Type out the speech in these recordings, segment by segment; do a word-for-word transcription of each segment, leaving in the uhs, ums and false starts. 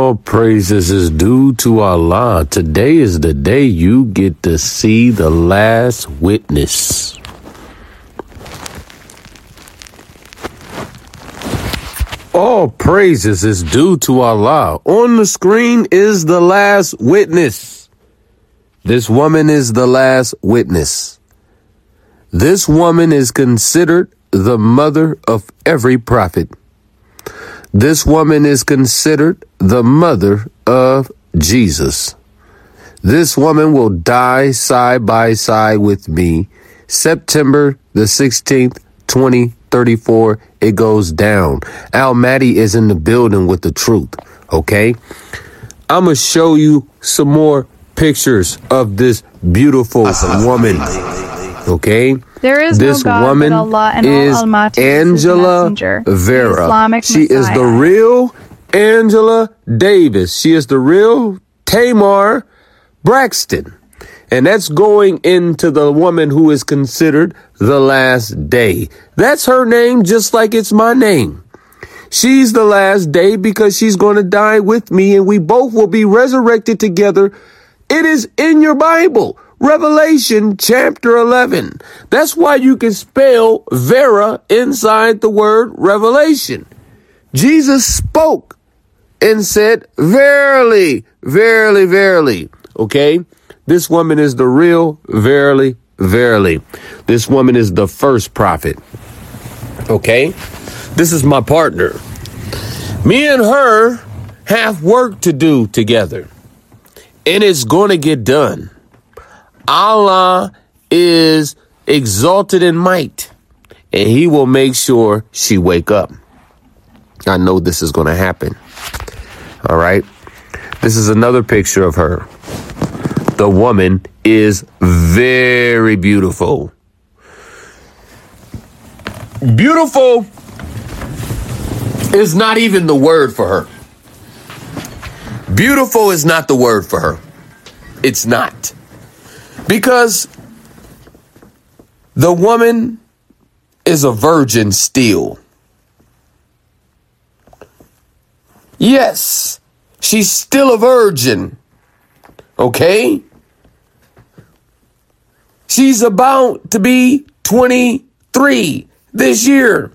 All praises is due to Allah. Today is the day you get to see the last witness. All praises is due to Allah. On the screen is the last witness. This woman is the last witness. This woman is considered the mother of every prophet. This woman is considered the mother of Jesus. This woman will die side by side with me. September the sixteenth, twenty thirty-four, it goes down. Al Mahdi is in the building with the truth, okay? I'm going to show you some more pictures of this beautiful woman, okay? There is this no God woman but Allah, and is Almighty Angela is the Vera. Islamic She is the Messiah. real Angela Davis. She is the real Tamar Braxton. And that's going into the woman who is considered the last day. That's her name, just like it's my name. She's the last day because she's going to die with me, and we both will be resurrected together. It is in your Bible. Revelation chapter eleven. That's why you can spell Vera inside the word Revelation. Jesus spoke and said, verily, verily, verily. Okay? This woman is the real verily, verily. This woman is the first prophet. Okay? This is my partner. Me and her have work to do together. And it's going to get done. Allah is exalted in might, and he will make sure she wake up. I know this is going to happen. All right. This is another picture of her. The woman is very beautiful. Beautiful is not even the word for her. Beautiful is not the word for her. It's not. Because the woman is a virgin still. Yes, she's still a virgin. Okay? She's about to be twenty-three this year.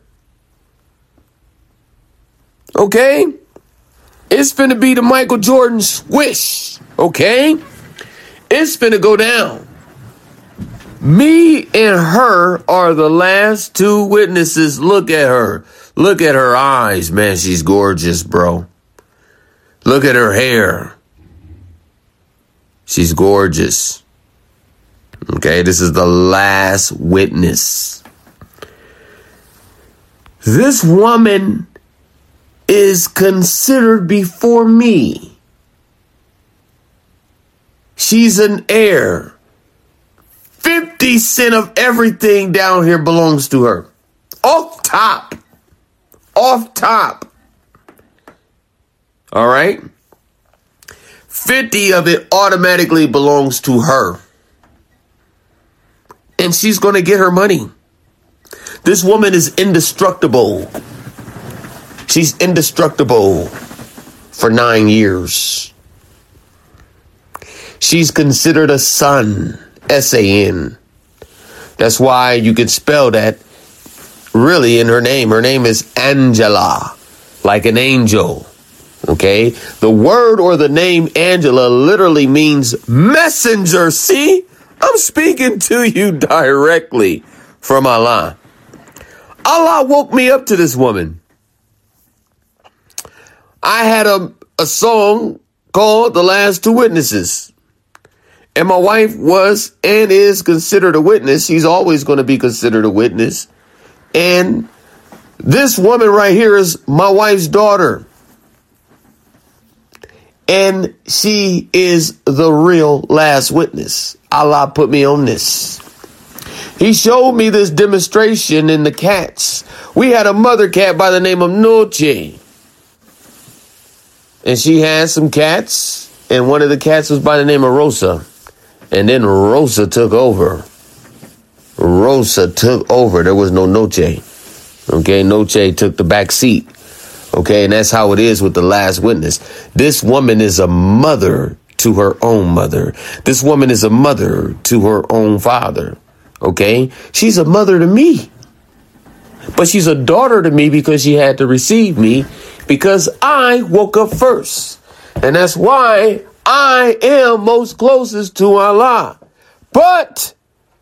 Okay? It's finna be the Michael Jordan swish. Okay? It's finna go down. Me and her are the last two witnesses. Look at her. Look at her eyes, man. She's gorgeous, bro. Look at her hair. She's gorgeous. Okay, this is the last witness. This woman is considered before me. She's an heir. fifty cent of everything down here belongs to her. Off top. Off top. All right? fifty of it automatically belongs to her. And she's going to get her money. This woman is indestructible. She's indestructible for nine years. She's considered a son. S A N. That's why you can spell that really in her name. Her name is Angela, like an angel. Okay? The word or the name Angela literally means messenger. See? I'm speaking to you directly from Allah. Allah woke me up to this woman. I had a, a song called The Last Two Witnesses. And my wife was and is considered a witness. She's always going to be considered a witness. And this woman right here is my wife's daughter. And she is the real last witness. Allah put me on this. He showed me this demonstration in the cats. We had a mother cat by the name of Noche. And she had some cats. And one of the cats was by the name of Rosa. And then Rosa took over. Rosa took over. There was no Noche. Okay, Noche took the back seat. Okay, and that's how it is with the last witness. This woman is a mother to her own mother. This woman is a mother to her own father. Okay, she's a mother to me. But she's a daughter to me because she had to receive me because I woke up first. And that's why I am most closest to Allah. But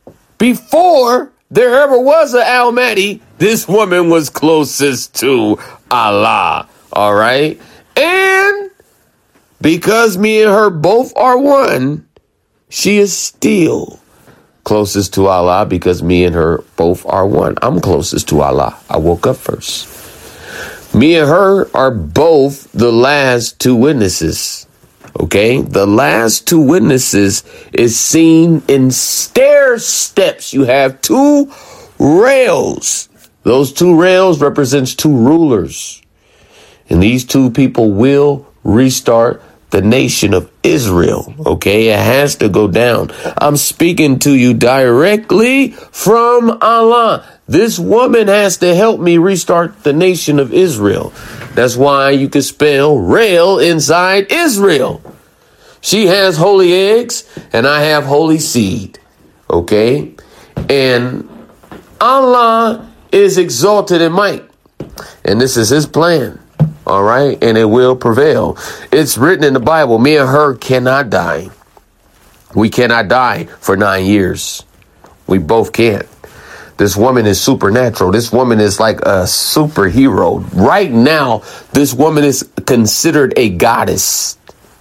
before there ever was an Almighty, this woman was closest to Allah. All right. And because me and her both are one, she is still closest to Allah because me and her both are one. I'm closest to Allah. I woke up first. Me and her are both the last two witnesses. Okay, the last two witnesses is seen in stair steps. You have two rails. Those two rails represents two rulers. And these two people will restart the nation of Israel. Okay, it has to go down. I'm speaking to you directly from Allah. This woman has to help me restart the nation of Israel. That's why you can spell rail inside Israel. She has holy eggs and I have holy seed. Okay, and Allah is exalted in might. And this is his plan. All right. And it will prevail. It's written in the Bible. Me and her cannot die. We cannot die for nine years. We both can't. This woman is supernatural. This woman is like a superhero. Right now, this woman is considered a goddess.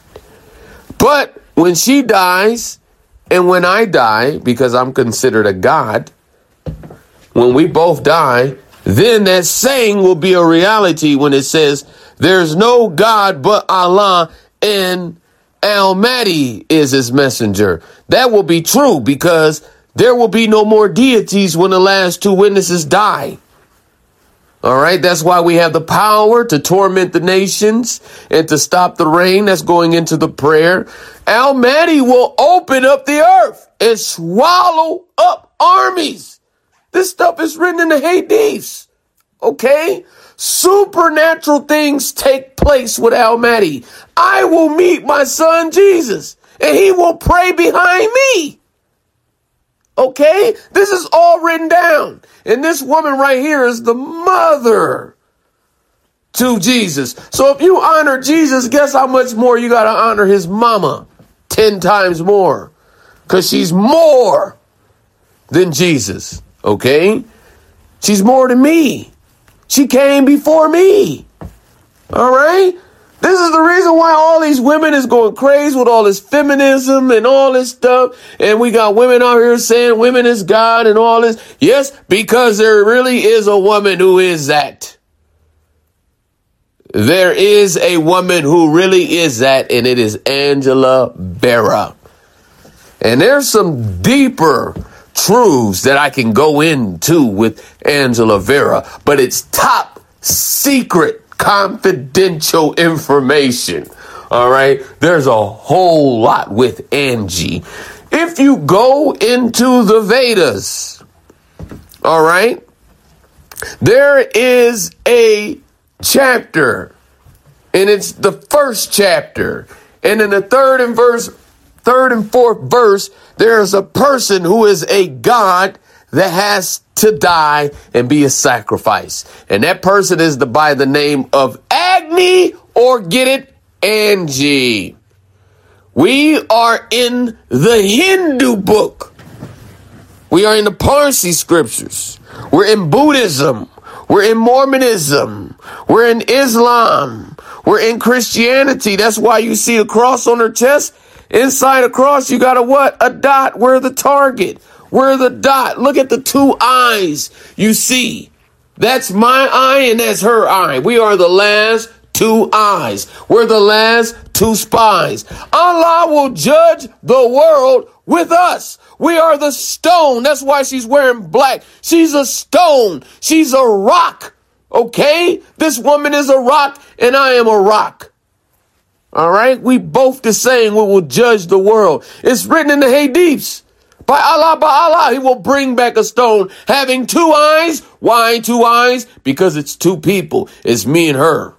But when she dies and when I die, because I'm considered a god, when we both die, then that saying will be a reality when it says there's no God but Allah and Almighty is his messenger. That will be true because there will be no more deities when the last two witnesses die. All right. That's why we have the power to torment the nations and to stop the rain. That's going into the prayer. Almighty will open up the earth and swallow up armies. This stuff is written in the Hadiths. Okay. Supernatural things take place with Almighty. I will meet my son Jesus and he will pray behind me. Okay, this is all written down. And this woman right here is the mother to Jesus. So if you honor Jesus, guess how much more you got to honor his mama? Ten times more. Because she's more than Jesus. Okay, she's more than me. She came before me. All right. This is the reason why all these women is going crazy with all this feminism and all this stuff. And we got women out here saying women is God and all this. Yes, because there really is a woman who is that. There is a woman who really is that, and it is Angela Vera. And there's some deeper truths that I can go into with Angela Vera, but it's top secret. Confidential information. All right. There's a whole lot with Angie. If you go into the Vedas, all right, there is a chapter and it's the first chapter. And in the third and verse, third and fourth verse, there's a person who is a god that has to die and be a sacrifice. And that person is the, by the name of Agni, or get it, Angie. We are in the Hindu book. We are in the Parsi scriptures. We're in Buddhism. We're in Mormonism. We're in Islam. We're in Christianity. That's why you see a cross on her chest. Inside a cross, you got a what? A dot. We're the target. We're the dot. Look at the two eyes you see. That's my eye and that's her eye. We are the last two eyes. We're the last two spies. Allah will judge the world with us. We are the stone. That's why she's wearing black. She's a stone. She's a rock. Okay? This woman is a rock and I am a rock. All right? We both the same. We will judge the world. It's written in the Hadiths. By Allah, by Allah, he will bring back a stone having two eyes. Why two eyes? Because it's two people. It's me and her.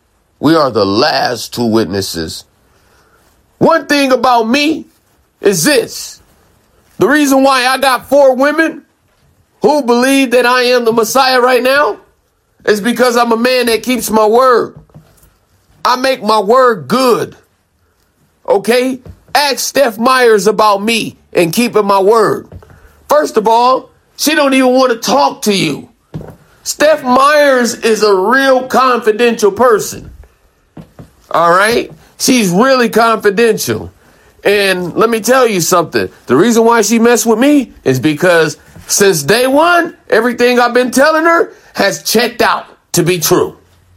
We are the last two witnesses. One thing about me is this. The reason why I got four women who believe that I am the Messiah right now is because I'm a man that keeps my word. I make my word good. Okay? Ask Steph Myers about me and keeping my word. First of all, she don't even want to talk to you. Steph Myers is a real confidential person. All right? She's really confidential. And let me tell you something. The reason why she messed with me is because since day one, everything I've been telling her has checked out to be true.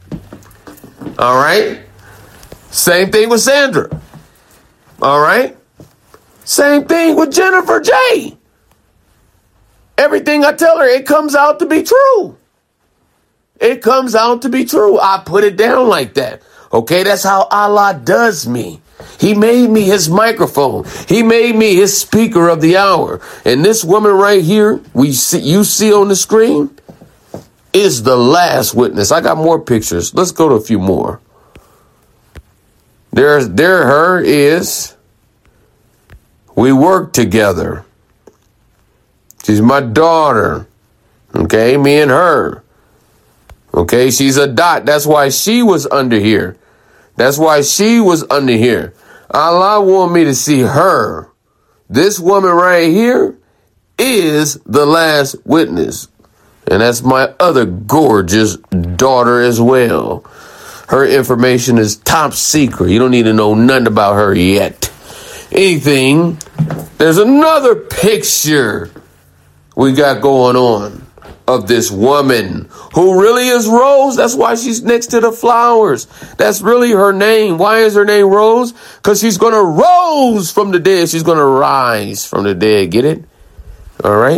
All right? Same thing with Sandra. All right? Same thing with Jennifer J. Everything I tell her, it comes out to be true. It comes out to be true. I put it down like that. Okay, that's how Allah does me. He made me his microphone. He made me his speaker of the hour. And this woman right here, we see, you see on the screen, is the last witness. I got more pictures. Let's go to a few more. There's, there her is. We work together. She's my daughter. Okay, me and her. Okay, she's a dot. That's why she was under here. That's why she was under here. Allah wanted me to see her. This woman right here is the last witness. And that's my other gorgeous daughter as well. Her information is top secret. You don't need to know nothing about her yet. Anything. There's another picture we got going on of this woman who really is Rose. That's why she's next to the flowers. That's really her name. Why is her name Rose? Because she's going to rose from the dead. She's going to rise from the dead. Get it? All right.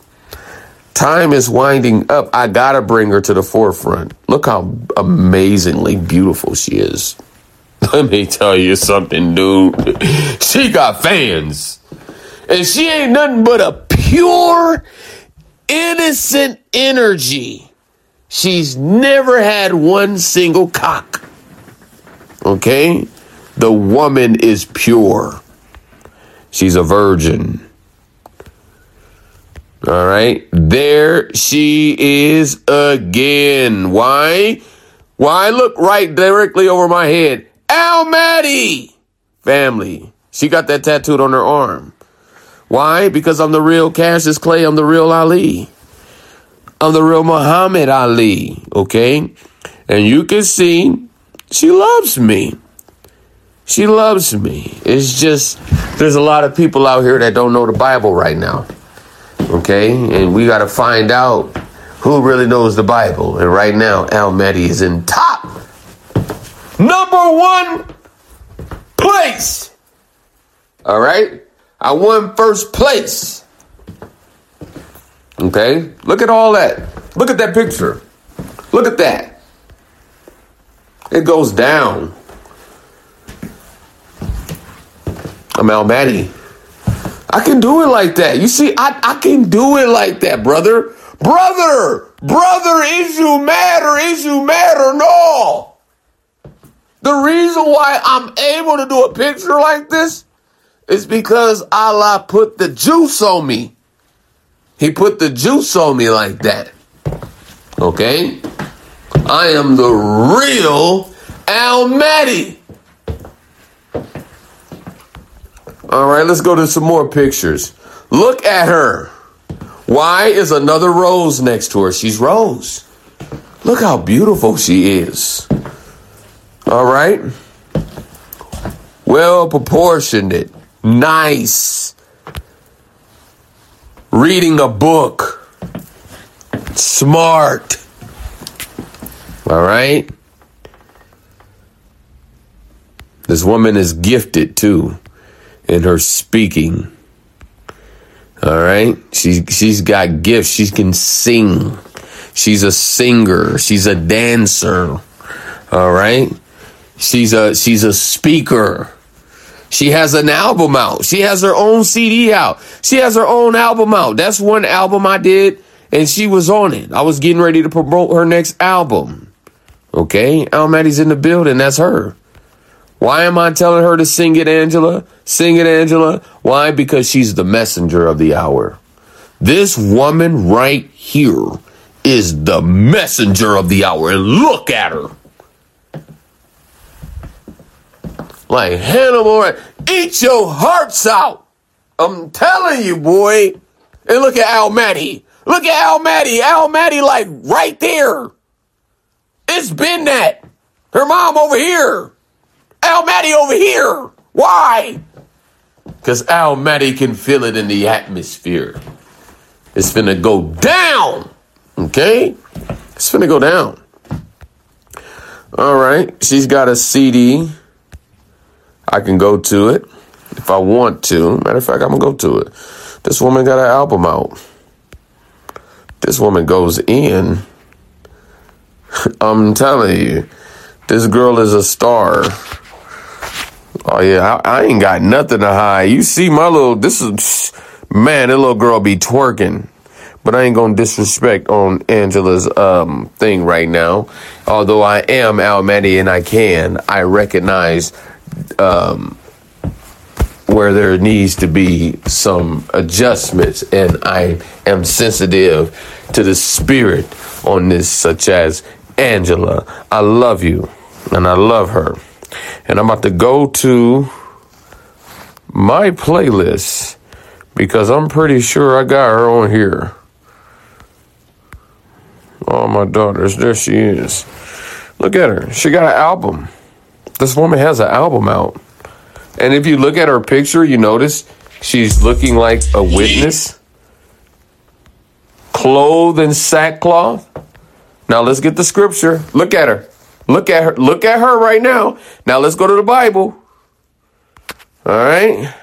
Time is winding up. I got to bring her to the forefront. Look how amazingly beautiful she is. Let me tell you something, dude. She got fans. And she ain't nothing but a pure, innocent energy. She's never had one single cock. Okay? The woman is pure. She's a virgin. All right? There she is again. Why? Why? Look right directly over my head. Al Maddie family. She got that tattooed on her arm. Why? Because I'm the real Cassius Clay. I'm the real Ali. I'm the real Muhammad Ali. Okay? And you can see she loves me. She loves me. It's just there's a lot of people out here that don't know the Bible right now. Okay? And we got to find out who really knows the Bible. And right now, Al Maddie is in top number one place. All right? I won first place. Okay? Look at all that. Look at that picture. Look at that. It goes down. I'm Al Maddie. I can do it like that. You see, I, I can do it like that, brother. Brother! Brother, is you mad or is you mad or no? The reason why I'm able to do a picture like this is because Allah put the juice on me. He put the juice on me like that. Okay? I am the real Al Maddie. All right, let's go to some more pictures. Look at her. Why is another Rose next to her? She's Rose. Look how beautiful she is. All right. Well proportioned. Nice. Reading a book. Smart. All right. This woman is gifted too in her speaking. All right. She, she's got gifts. She can sing. She's a singer. She's a dancer. All right. She's a, she's a speaker. She has an album out. She has her own C D out. She has her own album out. That's one album I did, and she was on it. I was getting ready to promote her next album. Okay, Al Maddie's in the building. That's her. Why am I telling her to sing it, Angela? Sing it, Angela. Why? Because she's the messenger of the hour. This woman right here is the messenger of the hour. And look at her. Like Hannibal, eat your hearts out. I'm telling you, boy. And look at Al Maddie. Look at Al Maddie. Al Maddie, like right there. It's been that. Her mom over here. Al Maddie over here. Why? Because Al Maddie can feel it in the atmosphere. It's finna go down. Okay? It's finna go down. All right. She's got a C D. I can go to it if I want to. Matter of fact, I'm going to go to it. This woman got an album out. This woman goes in. I'm telling you, this girl is a star. Oh, yeah, I, I ain't got nothing to hide. You see my little, this is, man, that little girl be twerking. But I ain't going to disrespect on Angela's um, thing right now. Although I am Al Maddie and I can, I recognize um, where there needs to be some adjustments. And I am sensitive to the spirit on this, such as Angela. I love you and I love her. And I'm about to go to my playlist because I'm pretty sure I got her on here. Oh, my daughters, there she is. Look at her. She got an album. This woman has an album out. And if you look at her picture, you notice she's looking like a witness. Clothed in sackcloth. Now let's get the scripture. Look at her. Look at her. Look at her right now. Now let's go to the Bible. All right.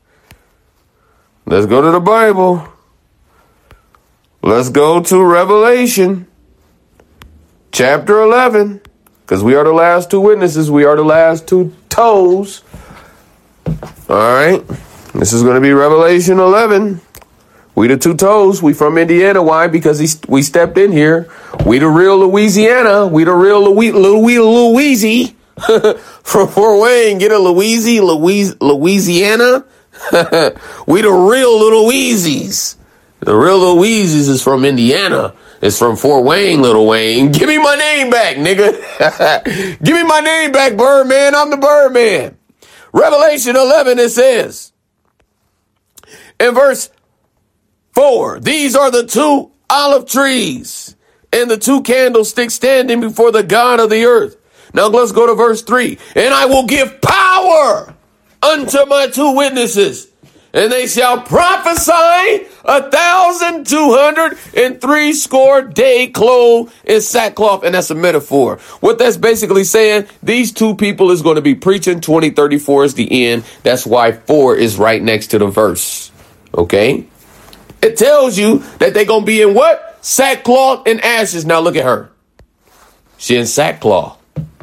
Let's go to the Bible. Let's go to Revelation chapter eleven. Because we are the last two witnesses. We are the last two toes. All right. This is going to be Revelation eleven. We the two toes. We from Indiana. Why? Because he, we stepped in here. We the real Louisiana. We the real Louis, Louis, Louisi. From Fort Wayne. Get a Louisi, Louis, Louisiana. We the real Little Weezies. The real Louisies is from Indiana. It's from Fort Wayne, Little Wayne. Give me my name back, nigga. Give me my name back, Birdman. I'm the Birdman. Revelation eleven, it says, in verse four, these are the two olive trees and the two candlesticks standing before the God of the earth. Now let's go to verse three. And I will give power unto my two witnesses, and they shall prophesy a thousand two hundred and three score day clothed in sackcloth. And that's a metaphor. What that's basically saying, these two people is going to be preaching. Twenty thirty-four is the end. That's why four is right next to the verse. Okay. It tells you that they're going to be in what? Sackcloth and ashes. Now look at her. She in sackcloth.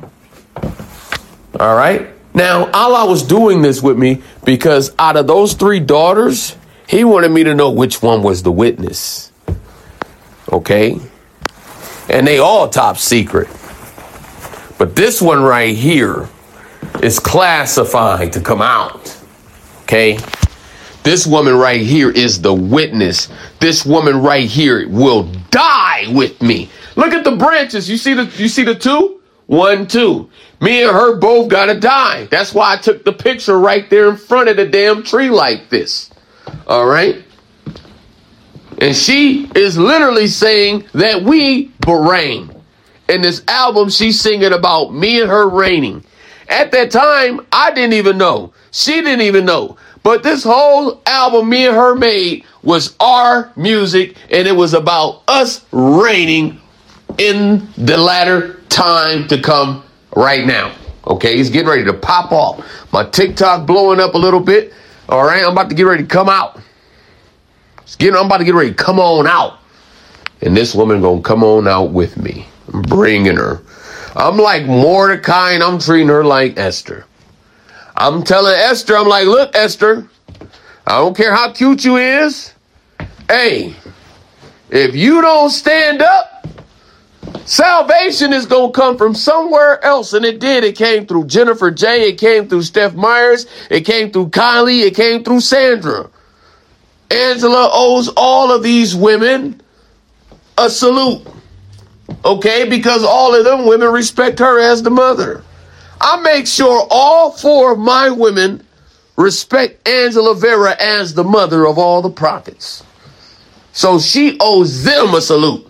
All right. Now, Allah was doing this with me because out of those three daughters, he wanted me to know which one was the witness. Okay. And they all top secret. But this one right here is classified to come out. Okay. This woman right here is the witness. This woman right here will die with me. Look at the branches. You see the, you see the two? One, two. Me and her both gotta die. That's why I took the picture right there in front of the damn tree like this. All right. And she is literally saying that we reign. In this album, she's singing about me and her reigning. At that time, I didn't even know. She didn't even know. But this whole album me and her made was our music, and it was about us reigning in the latter time to come right now. Okay, it's getting ready to pop off. My TikTok blowing up a little bit. All right, I'm about to get ready to come out. It's getting, I'm about to get ready to come on out. And this woman gonna come on out with me. I'm bringing her. I'm like Mordecai, and I'm treating her like Esther. I'm telling Esther, I'm like, look, Esther, I don't care how cute you is. Hey, if you don't stand up Salvation is going to come from somewhere else. And it did. It came through Jennifer J. It came through Steph Myers. It came through Kylie. It came through Sandra. Angela owes all of these women a salute. Okay? Because all of them women respect her as the mother. I make sure all four of my women respect Angela Vera as the mother of all the prophets. So she owes them a salute.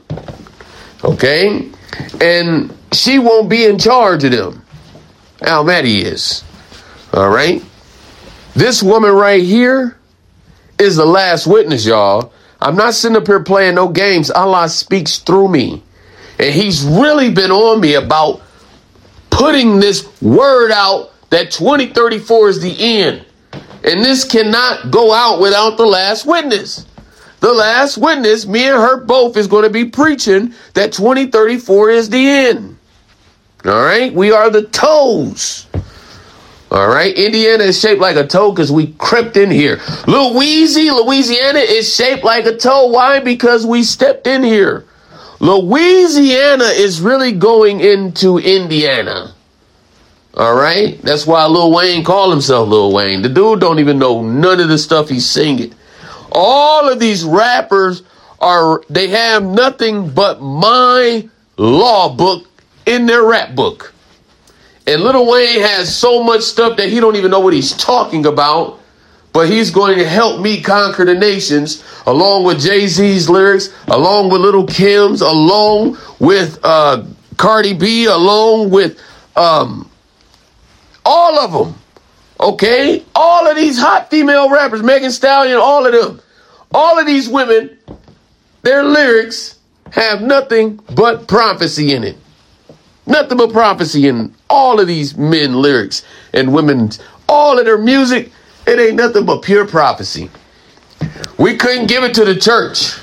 Okay? And she won't be in charge of them. Al Maddie is. All right? This woman right here is the last witness, y'all. I'm not sitting up here playing no games. Allah speaks through me. And he's really been on me about putting this word out that twenty thirty-four is the end. And this cannot go out without the last witness. The last witness, me and her both, is going to be preaching that twenty thirty-four is the end. All right? We are the toes. All right? Indiana is shaped like a toe because we crept in here. Louisiana, Louisiana is shaped like a toe. Why? Because we stepped in here. Louisiana is really going into Indiana. All right? That's why Lil Wayne called himself Lil Wayne. The dude don't even know none of the stuff he's singing. All of these rappers are, they have nothing but my law book in their rap book. And Lil Wayne has so much stuff that he don't even know what he's talking about. But he's going to help me conquer the nations, along with Jay-Z's lyrics, along with Lil' Kim's, along with uh, Cardi B, along with um, all of them. Okay? All of these hot female rappers, Megan Stallion, all of them. All of these women, their lyrics have nothing but prophecy in it. Nothing but prophecy in all of these men lyrics and women's, all of their music. It ain't nothing but pure prophecy. We couldn't give it to the church.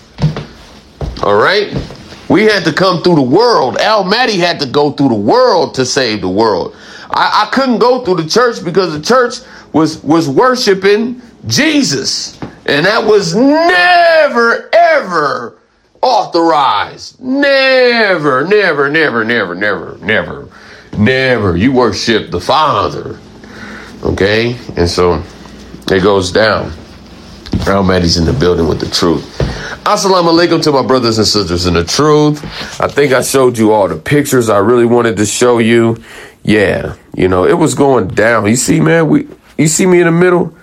All right? We had to come through the world. Al Maddie had to go through the world to save the world. I, I couldn't go through the church because the church was, was worshiping Jesus. And that was never, ever authorized. Never, never, never, never, never, never, never. You worship the Father. Okay? And so it goes down. Al Maddie's in the building with the truth. Assalamu alaikum to my brothers and sisters in the truth. I think I showed you all the pictures I really wanted to show you. Yeah, you know, it was going down. You see, man, we you see me in the middle?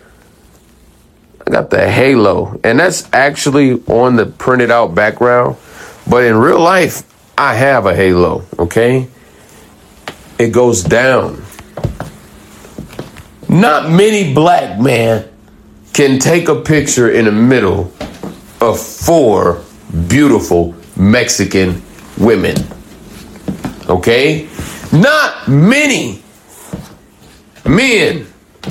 I got the halo, and that's actually on the printed out background. But in real life, I have a halo, okay? It goes down. Not many black men can take a picture in the middle of four beautiful Mexican women. Okay? Not many men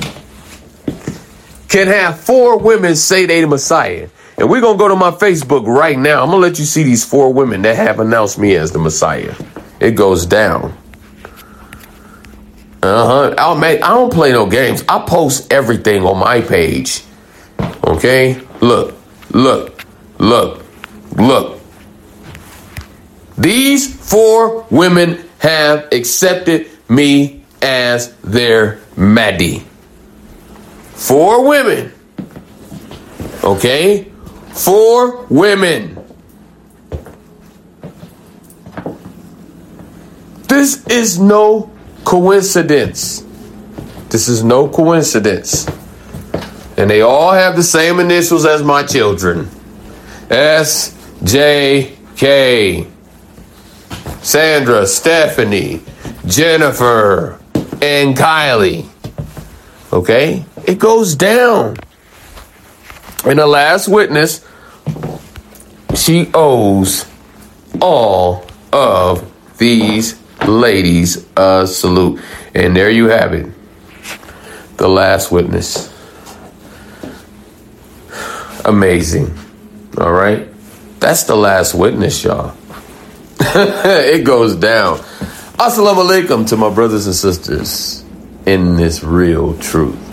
can have four women say they the Messiah. And we're going to go to my Facebook right now. I'm going to let you see these four women that have announced me as the Messiah. It goes down. Uh-huh. I'll make, I don't play no games. I post everything on my page. Okay? Look, look, look, look. These four women have accepted me as their Mahdi. Four women. Okay? Four women. This is no coincidence. This is no coincidence. And they all have the same initials as my children. S J K. Sandra, Stephanie, Jennifer, and Kylie. Okay? It goes down. And the last witness, she owes all of these ladies a salute. And there you have it. The last witness. Amazing. All right? That's the last witness, y'all. It goes down. Assalamu alaikum to my brothers and sisters in this real truth.